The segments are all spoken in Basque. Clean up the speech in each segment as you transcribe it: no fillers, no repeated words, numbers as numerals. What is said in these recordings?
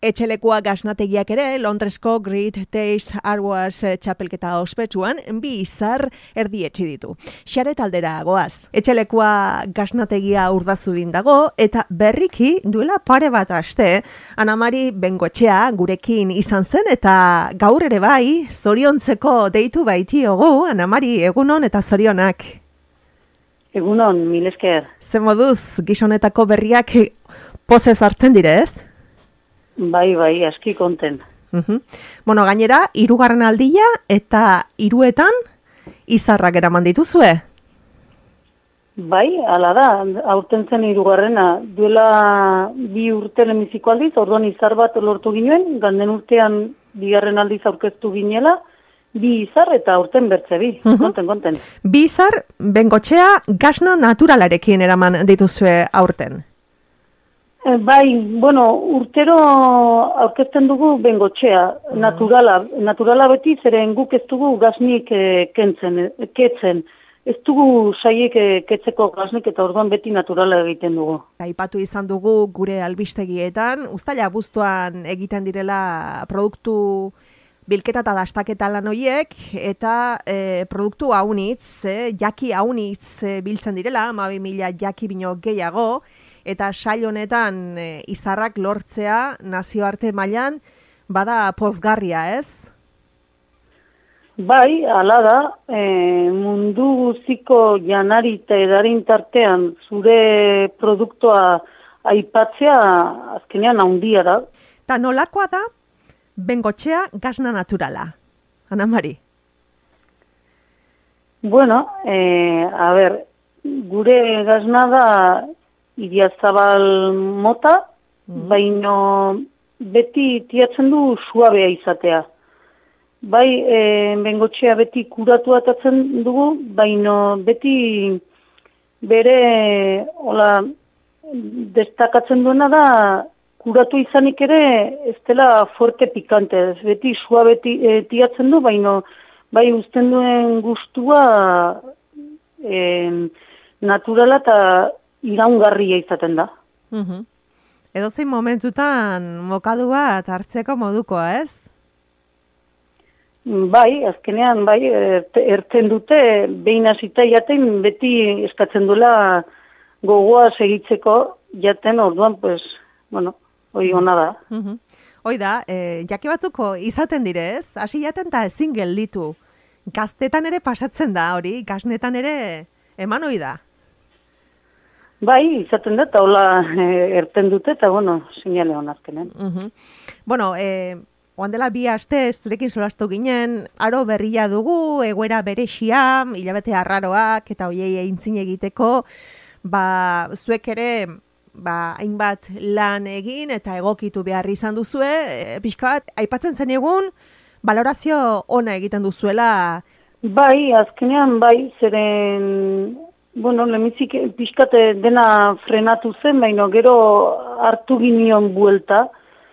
Etxelekua gasnategiak ere, Londresko Great Taste Awards txapelketa ospetsuan, bi izar erdietsi ditu. Xaret aldera goaz. Etxelekua gasnategia Urdazubin dago, eta berriki duela pare bat aste, Ana-Mari Bengoetxea gurekin izan zen, eta gaur ere bai, zoriontzeko deitu baitiogu, Ana-Mari, egunon eta zorionak. Egunon, mil esker. Ze moduz, gizonetako berriak pozez hartzen dire, ez? Bai, aski konten. Bueno, gainera, 3. aldia eta 3etan izarrak eraman dituzue? Bai, hala da, aurten zen 3. Duela 2 urte lehenbiziko aldiz, orduan izar bat lortu ginen, ganden urtean 2. aldiz aurkeztu ginela, 2 izar eta aurten bertze bi, konten. 2 izar, Bengoetxea gasna naturalarekin eraman dituzue aurten? Bai, urtero aurkezten dugu Bengoetxea, naturala beti, zeren guk ez dugu gasnik ketzen. Ez dugu saiek ketzeko gasnik eta orduan beti naturala egiten dugu. Aipatu izan dugu gure albistegietan, uztaila abuztuan egiten direla produktu bilketa eta dastaketa lan horiek, eta produktu haunitz, jaki haunitz biltzen direla, 12.000 jaki bino gehiago, eta sail honetan izarrak lortzea nazioarte mailan bada pozgarria, ez? Bai, hala da, mundu guztiko janari eta edarin tartean zure produktua aipatzea azkenean handia da. Ta nolakoa da Bengoetxea gasna naturala, Ana-Mari? Bueno, gure gasna da Idiazabal mota, baino beti tiatzen du suabea izatea. Bai, Bengoetxea beti kuratu atatzen dugu, baino beti bere destakatzen duena da kuratu izanik ere ez dela fuerte pikante. Beti suabe tiatzen du, baino bai uzten duen gustua naturala eta iraungarria izaten da. Edozein momentutan mokadu bat hartzeko modukoa, ez? Bai, azkenean, erten dute, behin hasita jaten beti eskatzen duela gogoa segitzeko jaten, orduan, hori ona da. Hoi da, jaki batzuko izaten dire, ez? Hasi jaten eta ezin gelditu. Gaztetan ere pasatzen da, hori, gasnetan ere eman hoi da. Bai, izaten da, eta hola erten dute, eta seinale hon azkenen. Oan dela 2 aste zurekin solastu ginen, aro berria dugu, egoera berexia, hilabete arraroak, eta hoiei eintzin egiteko, zuek ere, hainbat lan egin, eta egokitu behar izan duzue, pixka bat, aipatzen zen egun, balorazio ona egiten duzuela. Bai, azkenean, zeren... lehenbizik pixkate dena frenatu zen, baina gero hartu ginion buelta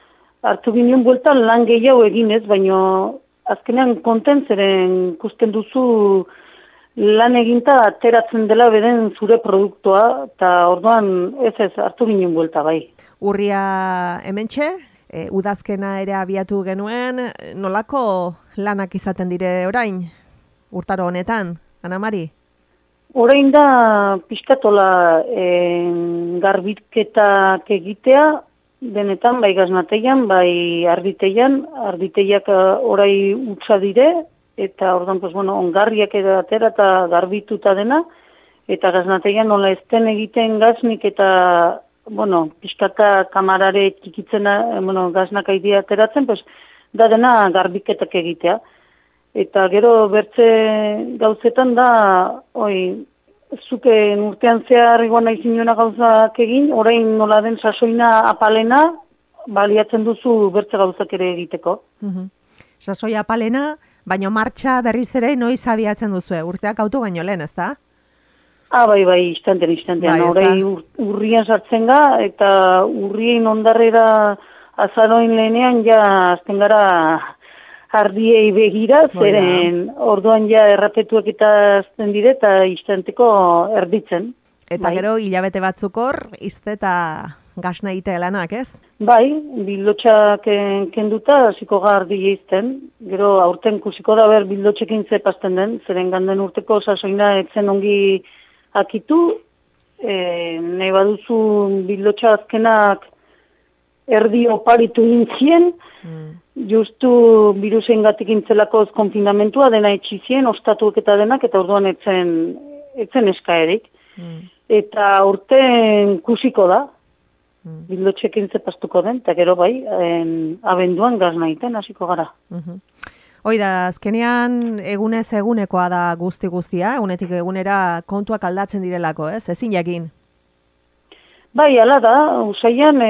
lan gehiago eginez, baina azkenean konten zeren ikusten duzu lan eginta ateratzen dela beden zure produktua, eta orduan ez hartu ginion buelta, bai. Urria hementxe, udazkena ere abiatu genuen, nolako lanak izaten dire orain, urtaro honetan, Ana-Mari? Orain da pixkatola garbiketak egitea, denetan, bai gaznateian, bai arditeiak orai utza dire, eta ordan, ongarriak atera eta garbituta dena, eta gaznateian nola ezten egiten gaznik eta, pixkata kamarare txikitzena, gaznak aidea ateratzen, da dena garbiketak egitea. Eta gero bertze gauzetan da, zuken urtean zehar igual nahi zinuna gauzak egin, orain nola den sasoina apalena, baliatzen duzu bertze gauzak ere egiteko. Sasoia apalena, baino martxa berriz ere noiz abiatzen duzue, urteak autu baino lehen, ez da? Bai, istantean. Horai urrian sartzen ga, eta urrien ondarrera azaroin lehenean ja azten gara ardiei begira, zeren orduan ja errapetuak eta azten dire eta istanteko erditzen. Eta gero hilabete batzuk hor, izte eta gasnaite lanak, ez? Bai, bildotxak kenduta, hasiko gardi izten. Gero, aurten kusiko da ber bildotxekin zepazten den, zeren ganden urteko sasoina etzen ongi akitu, nahi baduzu bildotxa azkenak erdi oparitu intzien, justu virusen gatik intzelako konfinamentua dena etxizien, ostatuak eta denak, eta orduan etzen eskaerik. Eta urten kusiko da, bildotxekin zepaztuko den, eta gero bai, abenduan gaznaiten hasiko gara. Hoi da, azkenean egunez egunekoa da guzti-guztia, egunetik egunera kontuak aldatzen direlako, ez? Ezin jakin? Bai, ala da, usaian,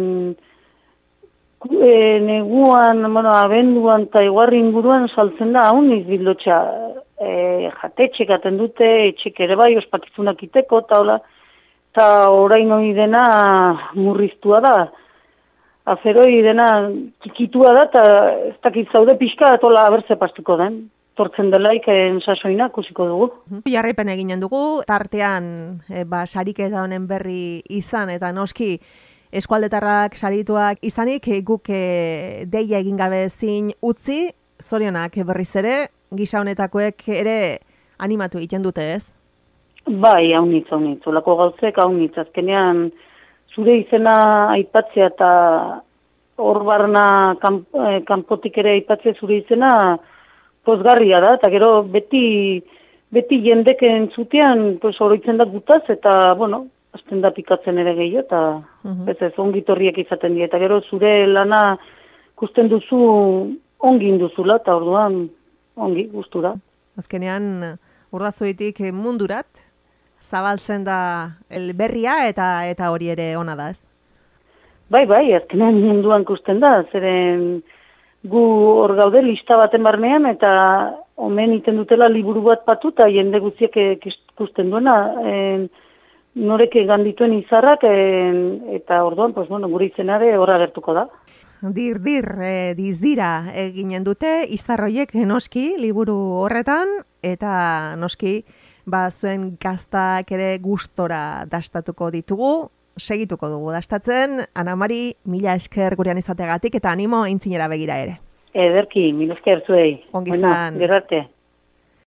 neguan, abenduan eta iguarri inguruan saltzen da, hauniz bildotxa jatetxek aten dute, etxek ere bai, ospakizunak iteko, eta orain hori dena murriztua da. Azeroi dena txikitua da, eta ez dakit zaude pixka, etola abertze pastuko den. Tortzen delaik sasoina kusiko dugu. Jarraipen eginen dugu, tartean sariketa honen berri izan, eta noski eskualdetarrak sarituak izanik, guk deia egin gabe ezin utzi, zorionak berriz ere, gisa honetakoek ere animatu egiten dute, ez? Bai, haunitz, olako gauzek haunitz. Azkenean, zure izena aipatzea eta hor barna kanpotik ere aipatzea zure izena pozgarria da, eta gero beti jendek entzutean oroitzen da gutaz, eta, azten da pikatzen ere gehiago, eta ez ongitorriak izaten dira, eta gero zure lana ikusten duzu ongin duzula, eta orduan ongi gustura. Azkenean urdazuetik mundurat zabaltzen da berria eta hori ere ona da, ez? Bai, azkenean munduan ikusten da, zeren gu hor gaude lista baten barnean, eta omen iten dutela liburu bat patu, eta jende guztiek ikusten duena, norek gandituen izarrak, eta orduan, gure izenare horra gertuko da. Dizdira eginen dute, izarroiek noski liburu horretan, eta noski zuen gaztak ere gustora dastatuko ditugu, segituko dugu dastatzen. Ana Mari, mila esker gurean izateagatik, eta animo aintzinera begira ere. Ederki, mila esker zuei. Ongi izan. Gerarte.